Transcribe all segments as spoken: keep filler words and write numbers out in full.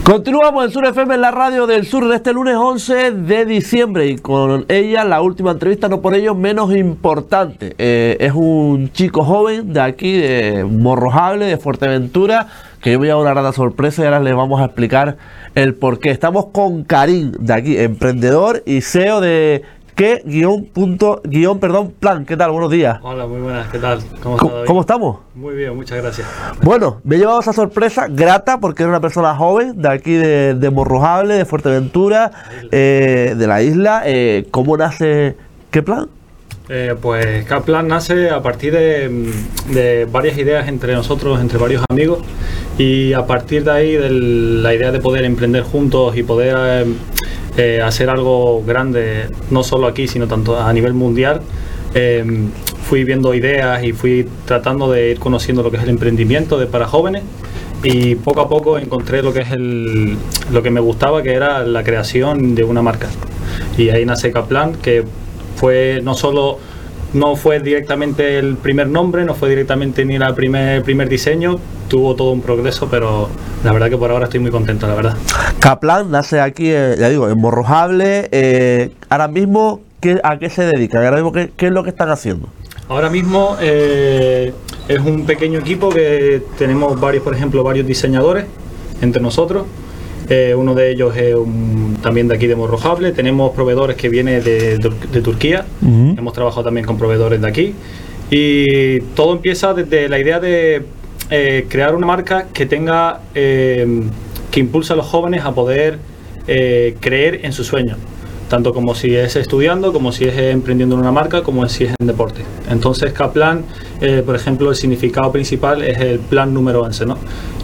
Continuamos en Sur F M, en la radio del sur, de este lunes once de diciembre, y con ella la última entrevista, no por ello menos importante. Eh, es un chico joven de aquí, de Morrojable, de Fuerteventura, que yo me llevo una grata sorpresa y ahora les vamos a explicar el porqué. Estamos con Karim, de aquí, emprendedor y C E O de ¿Qué? Guión, punto, guión, perdón, plan. ¿Qué tal? Buenos días. Hola, muy buenas. ¿Qué tal? ¿Cómo, ¿Cómo, ¿Cómo estamos? Muy bien, muchas gracias. Bueno, me he llevado esa sorpresa grata porque era una persona joven de aquí de, de Morrojable, de Fuerteventura, eh, de la isla. Eh, ¿Cómo nace qué plan? Eh, pues qué plan nace a partir de, de varias ideas entre nosotros, entre varios amigos, y a partir de ahí de la idea de poder emprender juntos y poder eh, eh, hacer algo grande, no solo aquí, sino tanto a nivel mundial. Eh, fui viendo ideas y fui tratando de ir conociendo lo que es el emprendimiento de para jóvenes, y poco a poco encontré lo que es el, lo que me gustaba, que era la creación de una marca. Y ahí nace Kaplan, que fue no solo no fue directamente el primer nombre, no fue directamente ni el primer, primer diseño, tuvo todo un progreso, pero la verdad que por ahora estoy muy contento, la verdad. Kaplan nace aquí, eh, ya digo, en Morrojable. Eh, ahora mismo, ¿qué, ¿a qué se dedican? Ahora mismo, ¿qué, qué es lo que están haciendo? Ahora mismo eh, es un pequeño equipo que tenemos varios, por ejemplo, varios diseñadores entre nosotros. Eh, uno de ellos es un, también de aquí de Morrojable. Tenemos proveedores que vienen de, de, de Turquía. Uh-huh. Hemos trabajado también con proveedores de aquí. Y todo empieza desde la idea de eh, crear una marca que tenga eh, que impulse a los jóvenes a poder eh, creer en sus sueños, tanto como si es estudiando, como si es emprendiendo en una marca, como si es en deporte. Entonces, Kaplan, eh, por ejemplo, el significado principal es el plan número once, ¿no?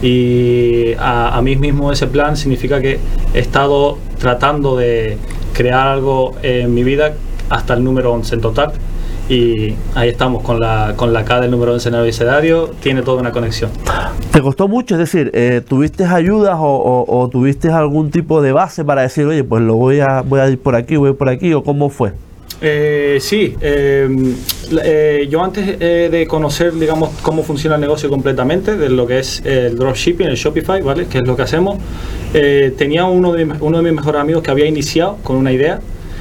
Y a, a mí mismo ese plan significa que he estado tratando de crear algo en mi vida hasta el número once en total. Y ahí estamos con la, con la K del número once en el abecedario, tiene toda una conexión. ¿Te costó mucho? Es decir, eh, ¿tuviste ayudas o, o, o tuviste algún tipo de base para decir, oye, pues lo voy a, voy a ir por aquí, voy por aquí, o cómo fue? Eh, sí, eh, eh, yo antes eh, de conocer, digamos, cómo funciona el negocio completamente, de lo que es el dropshipping, el Shopify, ¿vale? Que es lo que hacemos, eh, tenía uno de, uno de mis mejores amigos que había iniciado con una idea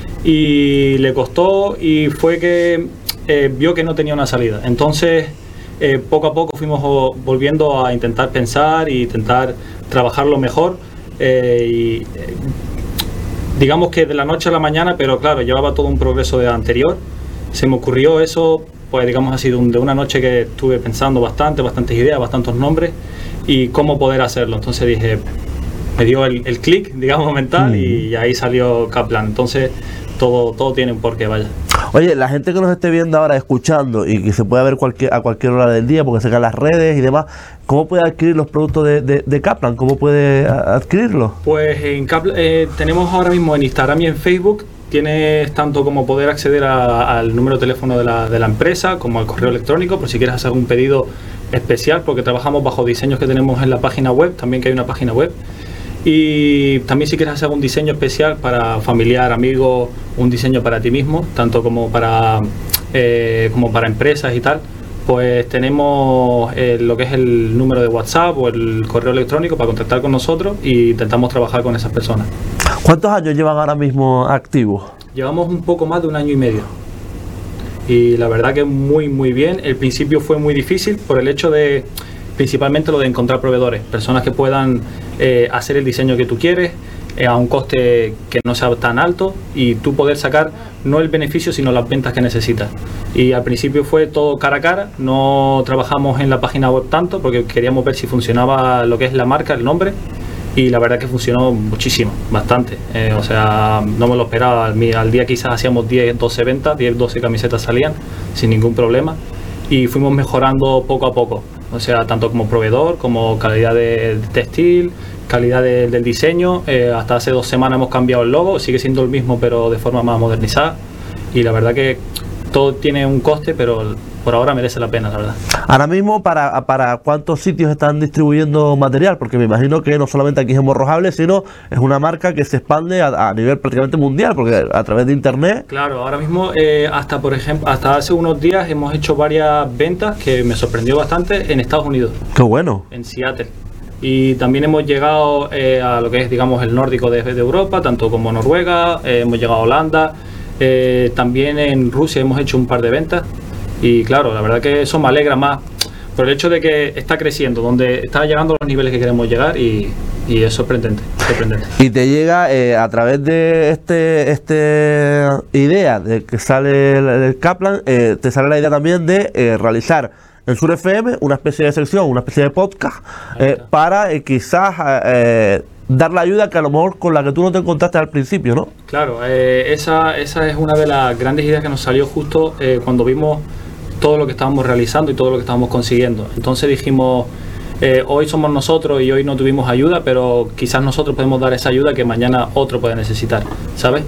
y le costó, y fue que eh, vio que no tenía una salida. Entonces, eh, poco a poco fuimos volviendo a intentar pensar e intentar trabajarlo mejor, eh, y eh, digamos que de la noche a la mañana, pero claro, llevaba todo un progreso de anterior. Se me ocurrió eso, pues digamos así, de una noche que estuve pensando bastante, bastantes ideas, bastantes nombres y cómo poder hacerlo. Entonces dije, me dio el, el clic, digamos, mental, mm. y ahí salió Kaplan. Entonces todo, todo tiene un porqué, vaya. Oye, la gente que nos esté viendo ahora, escuchando, y que se puede ver cualquier, a cualquier hora del día, porque se caen las redes y demás, ¿cómo puede adquirir los productos de, de, de Kaplan? ¿Cómo puede adquirirlos? Pues en Kaplan, eh, tenemos ahora mismo en Instagram y en Facebook, tienes tanto como poder acceder a, al número de teléfono de la, de la empresa, como al correo electrónico, por si quieres hacer un pedido especial, porque trabajamos bajo diseños que tenemos en la página web, también que hay una página web. Y también si quieres hacer un diseño especial para familiar, amigo, un diseño para ti mismo, tanto como para eh, como para empresas y tal, pues tenemos eh, lo que es el número de WhatsApp o el correo electrónico para contactar con nosotros, y intentamos trabajar con esas personas. ¿Cuántos años llevan ahora mismo activos? Llevamos un poco más de un año y medio. Y la verdad que muy muy bien. El principio fue muy difícil por el hecho de, principalmente lo de encontrar proveedores, personas que puedan eh, hacer el diseño que tú quieres eh, a un coste que no sea tan alto, y tú poder sacar no el beneficio sino las ventas que necesitas. Y al principio fue todo cara a cara, no trabajamos en la página web tanto porque queríamos ver si funcionaba lo que es la marca, el nombre, y la verdad que funcionó muchísimo, bastante. Eh, o sea, no me lo esperaba. Al, al día quizás hacíamos diez, doce ventas, diez, doce camisetas salían sin ningún problema, y fuimos mejorando poco a poco. O sea, tanto como proveedor, como calidad de textil, calidad de, del diseño. Eh, hasta hace dos semanas hemos cambiado el logo, sigue siendo el mismo pero de forma más modernizada. Y la verdad que todo tiene un coste, pero por ahora merece la pena, la verdad. Ahora mismo, ¿para, para cuántos sitios están distribuyendo material? Porque me imagino que no solamente aquí es en Morrojable, sino es una marca que se expande a, a nivel prácticamente mundial, porque a través de internet. Claro, ahora mismo, eh, hasta por ejemplo, hasta hace unos días hemos hecho varias ventas que me sorprendió bastante en Estados Unidos. ¡Qué bueno! En Seattle. Y también hemos llegado eh, a lo que es, digamos, el nórdico de, de Europa, tanto como Noruega, eh, hemos llegado a Holanda, eh, también en Rusia hemos hecho un par de ventas. Y claro, la verdad que eso me alegra más por el hecho de que está creciendo, donde está llegando a los niveles que queremos llegar y, y es sorprendente, sorprendente. Y te llega eh, a través de este, este idea de que sale el, el Kaplan, eh, te sale la idea también de eh, realizar en Sur F M una especie de sección, una especie de podcast eh, para eh, quizás eh, dar la ayuda que a lo mejor con la que tú no te encontraste al principio, ¿no? Claro, eh, esa, esa es una de las grandes ideas que nos salió justo eh, cuando vimos todo lo que estábamos realizando y todo lo que estábamos consiguiendo. Entonces dijimos, eh, hoy somos nosotros y hoy no tuvimos ayuda, pero quizás nosotros podemos dar esa ayuda que mañana otro puede necesitar, ¿sabes?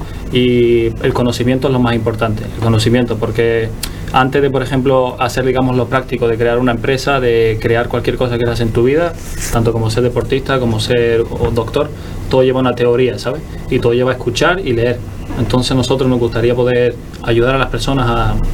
Y el conocimiento es lo más importante, el conocimiento, porque antes de, por ejemplo, hacer, digamos, lo práctico de crear una empresa, de crear cualquier cosa que hagas en tu vida, tanto como ser deportista, como ser o doctor, todo lleva una teoría, ¿sabes? Y todo lleva a escuchar y leer. Entonces nosotros nos gustaría poder ayudar a las personas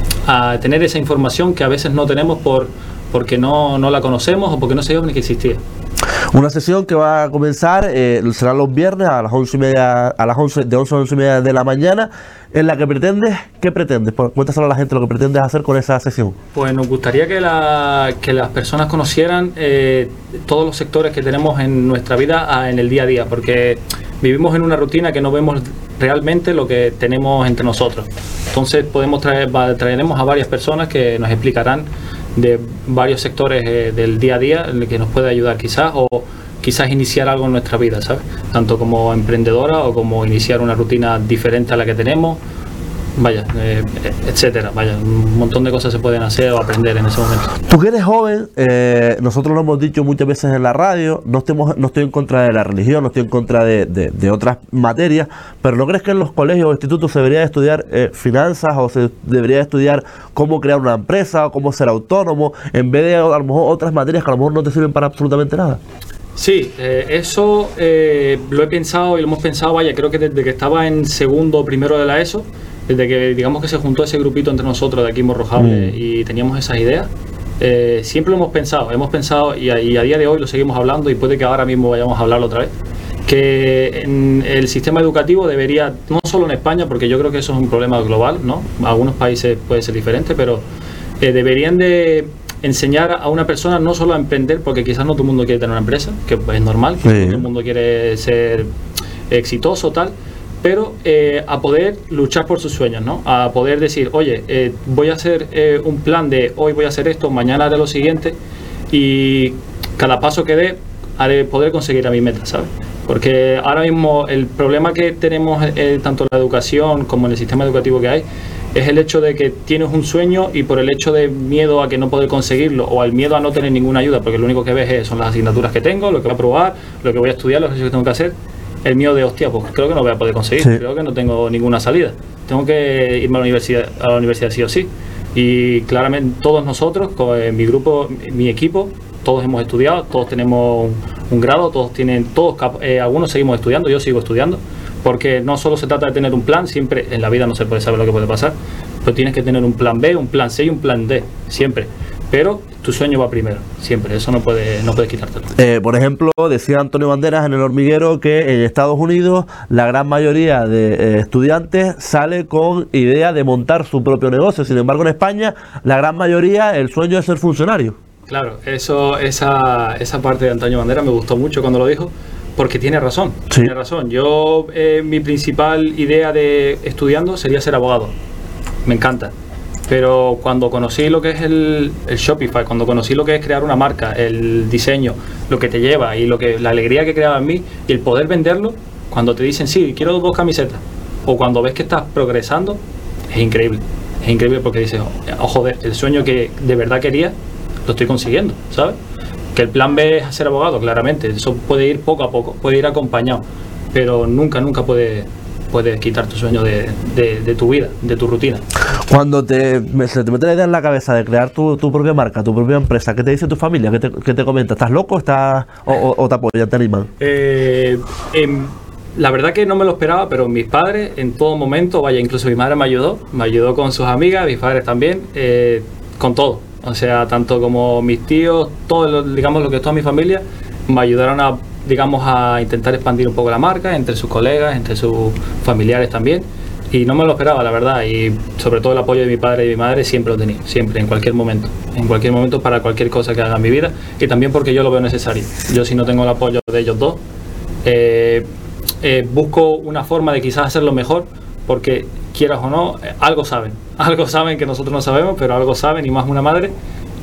a, a tener esa información que a veces no tenemos por porque no, no la conocemos o porque no sabíamos ni que existía. Una sesión que va a comenzar, eh, será los viernes a las once y media, a las once, de once a once y media de la mañana, en la que pretendes, ¿qué pretendes? Cuéntaselo a la gente lo que pretendes hacer con esa sesión. Pues nos gustaría que, la, que las personas conocieran eh, todos los sectores que tenemos en nuestra vida a, en el día a día, porque vivimos en una rutina que no vemos realmente lo que tenemos entre nosotros. Entonces podemos traer, traeremos a varias personas que nos explicarán de varios sectores eh, del día a día en el que nos puede ayudar quizás, o quizás iniciar algo en nuestra vida, ¿sabes? Tanto como emprendedora o como iniciar una rutina diferente a la que tenemos, vaya, eh, etcétera, vaya, un montón de cosas se pueden hacer o aprender en ese momento. Tú que eres joven, eh, nosotros lo hemos dicho muchas veces en la radio, no, estemos, no estoy en contra de la religión, no estoy en contra de, de, de otras materias, pero ¿no crees que en los colegios o institutos se debería estudiar eh, finanzas o se debería estudiar cómo crear una empresa o cómo ser autónomo, en vez de a lo mejor otras materias que a lo mejor no te sirven para absolutamente nada? Sí, eh, eso eh, lo he pensado y lo hemos pensado, vaya, creo que desde que estaba en segundo o primero de la ESO, desde que digamos que se juntó ese grupito entre nosotros de aquí en Morrojable mm. y teníamos esas ideas, eh, siempre lo hemos pensado, hemos pensado y a, y a día de hoy lo seguimos hablando y puede que ahora mismo vayamos a hablarlo otra vez, que en el sistema educativo debería, no solo en España, porque yo creo que eso es un problema global, ¿no? Algunos países puede ser diferente, pero eh, deberían de enseñar a una persona no solo a emprender, porque quizás no todo el mundo quiere tener una empresa, que es normal, que sí. Todo el mundo quiere ser exitoso, tal, pero eh, a poder luchar por sus sueños, ¿no? A poder decir, oye, eh, voy a hacer eh, un plan de hoy voy a hacer esto, mañana haré lo siguiente y cada paso que dé haré poder conseguir a mi meta, ¿sabes? Porque ahora mismo el problema que tenemos eh, tanto en la educación como en el sistema educativo que hay es el hecho de que tienes un sueño y por el hecho de miedo a que no poder conseguirlo o al miedo a no tener ninguna ayuda, porque lo único que ves es, son las asignaturas que tengo, lo que voy a probar, lo que voy a estudiar, los ejercicios que tengo que hacer. El miedo de, hostia, pues creo que no voy a poder conseguir, sí. Creo que no tengo ninguna salida, tengo que irme a la universidad, a la universidad sí o sí. Y claramente todos nosotros, con mi grupo, mi equipo, todos hemos estudiado, todos tenemos un, un grado, todos tienen, todos eh, algunos seguimos estudiando, yo sigo estudiando, porque no solo se trata de tener un plan, siempre en la vida no se puede saber lo que puede pasar, pero tienes que tener un plan B, un plan C y un plan D, siempre. Pero tu sueño va primero, siempre, eso no puede, no puedes quitártelo. Eh, por ejemplo, decía Antonio Banderas en El Hormiguero que en Estados Unidos la gran mayoría de eh, estudiantes sale con idea de montar su propio negocio. Sin embargo, en España la gran mayoría el sueño es ser funcionario. Claro, eso, esa, esa parte de Antonio Banderas me gustó mucho cuando lo dijo, porque tiene razón, sí. Tiene razón. Yo, eh, mi principal idea de estudiando sería ser abogado, me encanta. Pero cuando conocí lo que es el, el Shopify, cuando conocí lo que es crear una marca, el diseño, lo que te lleva y lo que la alegría que creaba en mí y el poder venderlo, cuando te dicen, sí, quiero dos camisetas, o cuando ves que estás progresando, es increíble. Es increíble porque dices, oh, joder, el sueño que de verdad quería, lo estoy consiguiendo, ¿sabes? Que el plan B es ser abogado, claramente, eso puede ir poco a poco, puede ir acompañado, pero nunca, nunca puede... puedes quitar tu sueño de, de, de tu vida, de tu rutina. Cuando te, se te mete la idea en la cabeza de crear tu, tu propia marca, tu propia empresa, ¿qué te dice tu familia? ¿Qué te, qué te comenta? ¿Estás loco estás, o, o, o te apoyan, te animan? Eh, eh, la verdad que no me lo esperaba, pero mis padres en todo momento, vaya, incluso mi madre me ayudó, me ayudó con sus amigas, mis padres también, eh, con todo. O sea, tanto como mis tíos, todo, digamos lo que es toda mi familia, me ayudaron a, digamos, a intentar expandir un poco la marca entre sus colegas, entre sus familiares también. Y no me lo esperaba, la verdad, y sobre todo el apoyo de mi padre y de mi madre siempre lo tenía, siempre, en cualquier momento, en cualquier momento para cualquier cosa que haga en mi vida, y también porque yo lo veo necesario. Yo, si no tengo el apoyo de ellos dos, eh, eh, busco una forma de quizás hacerlo mejor, porque quieras o no, eh, algo saben, algo saben que nosotros no sabemos, pero algo saben, y más una madre,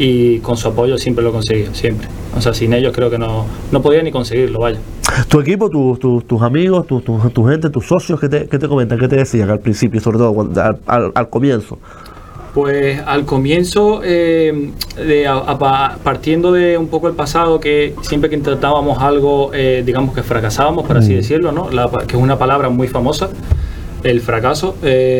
y con su apoyo siempre lo he conseguido, siempre. O sea, sin ellos creo que no, no podía ni conseguirlo, vaya. Tu equipo, tu, tu, tus amigos, tu, tu, tu gente, tus socios, ¿qué te, qué te comentan? ¿Qué te decían al principio, sobre todo cuando, al, al, al comienzo? Pues al comienzo, eh, de, a, a, partiendo de un poco el pasado, que siempre que intentábamos algo, eh, digamos que fracasábamos, por así mm. decirlo, ¿no? La, que es una palabra muy famosa, el fracaso,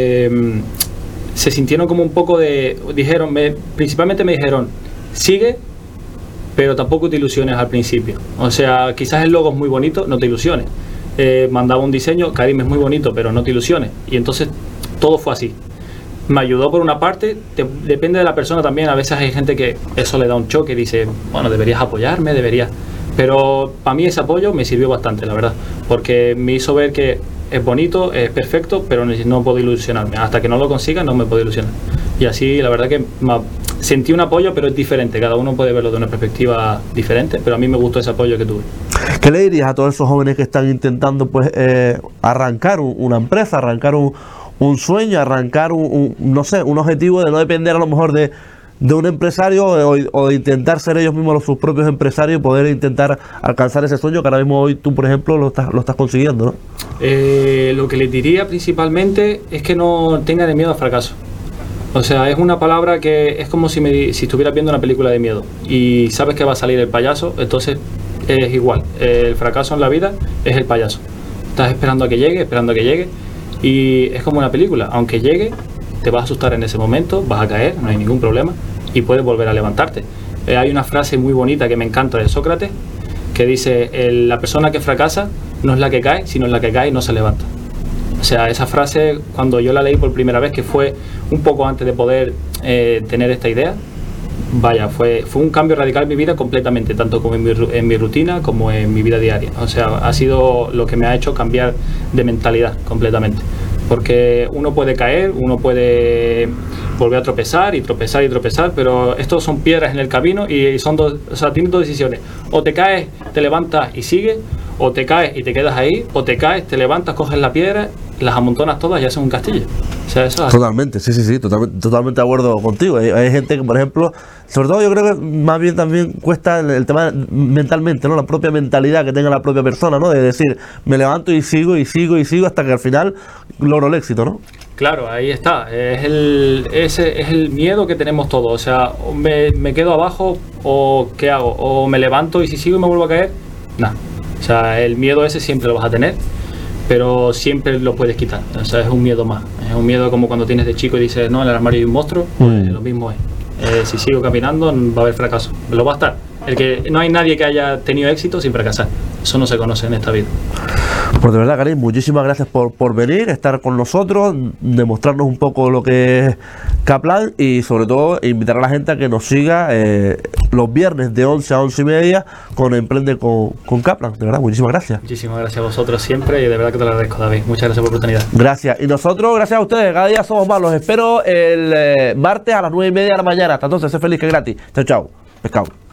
eh, se sintieron como un poco de, dijeron, me, principalmente me dijeron, sigue, pero tampoco te ilusiones al principio. O sea, quizás el logo es muy bonito, no te ilusiones. Eh, mandaba un diseño, Karim es muy bonito, pero no te ilusiones. Y entonces todo fue así. Me ayudó por una parte, te, depende de la persona también. A veces hay gente que eso le da un choque, dice, bueno, deberías apoyarme, deberías. Pero para mí ese apoyo me sirvió bastante, la verdad, porque me hizo ver que es bonito, es perfecto, pero no puedo ilusionarme. Hasta que no lo consiga, no me puedo ilusionar. Y así, la verdad que me, sentí un apoyo, pero es diferente. Cada uno puede verlo de una perspectiva diferente, pero a mí me gustó ese apoyo que tuve. ¿Qué le dirías a todos esos jóvenes que están intentando, pues, eh, arrancar un, una empresa, arrancar un, un sueño, arrancar un, un, no sé, un objetivo de no depender a lo mejor de, de un empresario o, o de intentar ser ellos mismos los, sus propios empresarios y poder intentar alcanzar ese sueño que ahora mismo hoy tú, por ejemplo, lo estás, lo estás consiguiendo, ¿no? Eh, lo que les diría principalmente es que no tengan miedo al fracaso. O sea, es una palabra que es como si, me, si estuvieras viendo una película de miedo y sabes que va a salir el payaso, entonces es igual. El fracaso en la vida es el payaso. Estás esperando a que llegue, esperando a que llegue, y es como una película. Aunque llegue, te vas a asustar en ese momento, vas a caer, no hay ningún problema, y puedes volver a levantarte. Eh, hay una frase muy bonita que me encanta de Sócrates, que dice, el, la persona que fracasa no es la que cae, sino la que cae y no se levanta. O sea, esa frase, cuando yo la leí por primera vez, que fue un poco antes de poder eh, tener esta idea, vaya, fue, fue un cambio radical en mi vida completamente, tanto como en mi, en mi rutina como en mi vida diaria. O sea, ha sido lo que me ha hecho cambiar de mentalidad completamente. Porque uno puede caer, uno puede volver a tropezar y tropezar y tropezar, pero estos son piedras en el camino y son dos, o sea, tienes dos decisiones. O te caes, te levantas y sigues, o te caes y te quedas ahí, o te caes, te levantas, coges la piedra, las amontonas todas y haces un castillo. O sea, eso es totalmente, sí, sí, sí, totalmente, totalmente de acuerdo contigo. Hay, hay gente que, por ejemplo, sobre todo yo creo que más bien también cuesta el, el tema mentalmente, ¿no? La propia mentalidad que tenga la propia persona, ¿no? De decir, me levanto y sigo y sigo y sigo hasta que al final logro el éxito, ¿no? Claro, ahí está. Es el, ese es el miedo que tenemos todos. O sea, me, me quedo abajo o ¿qué hago? O me levanto y si sigo y me vuelvo a caer, nada. O sea, el miedo ese siempre lo vas a tener, pero siempre lo puedes quitar. O sea, es un miedo más. Es un miedo como cuando tienes de chico y dices, no, en el armario hay un monstruo, pues mm. lo mismo es. Eh, si sigo caminando va a haber fracaso. Lo va a estar. El que no hay nadie que haya tenido éxito sin fracasar. Eso no se conoce en esta vida. Pues de verdad, Karim, muchísimas gracias por, por venir, estar con nosotros, demostrarnos un poco lo que es Kaplan y sobre todo invitar a la gente a que nos siga eh, los viernes de once a once y media con Emprende con, con Kaplan. De verdad, muchísimas gracias. Muchísimas gracias a vosotros siempre y de verdad que te lo agradezco, David. Muchas gracias por la oportunidad. Gracias. Y nosotros, gracias a ustedes, cada día somos más. Los espero el eh, martes a las nueve y media de la mañana. Hasta entonces, sé feliz que es gratis. Chao, chao. Pescado.